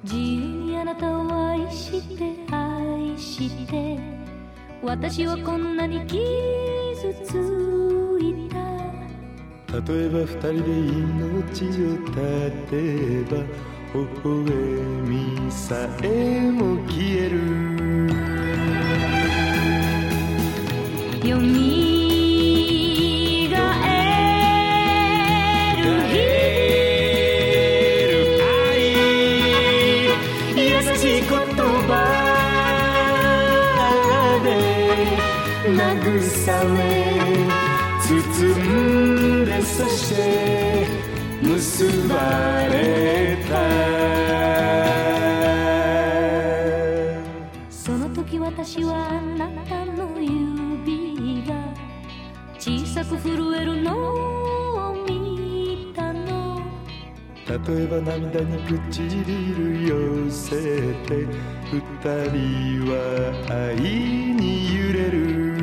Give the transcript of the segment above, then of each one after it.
自由にあなたを愛して愛して私はこんなに傷ついた。 例えば二人で命を絶てば微笑みさえも消える。 よみがえる日々、優しい言葉で慰め包んで、そして結ばれた。その時私はあなたの指が小さく震えるのを見たの。 例えば涙に唇寄せて二人は愛に揺れる。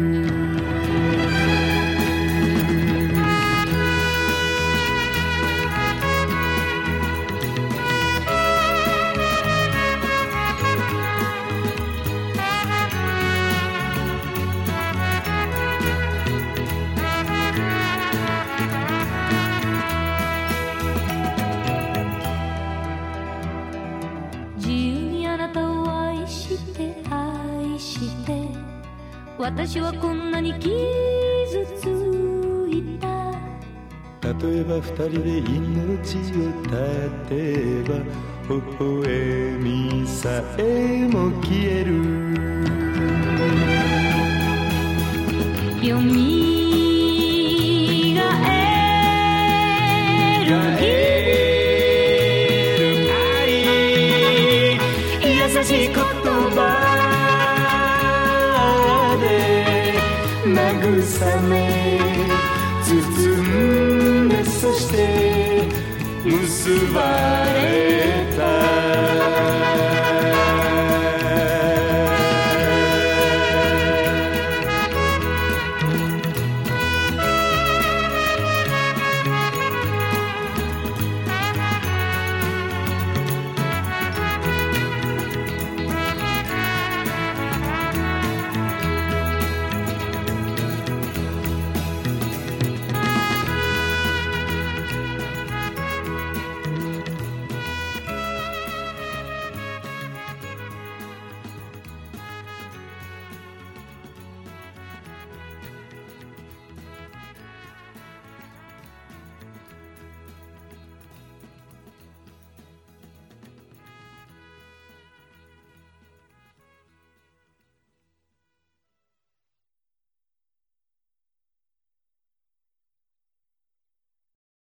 私はこんなに傷ついた。 例えば二人で命を絶てば微笑みさえも消える。 よみがえる日々、優しい言葉慰め包んで、そして結ばれた。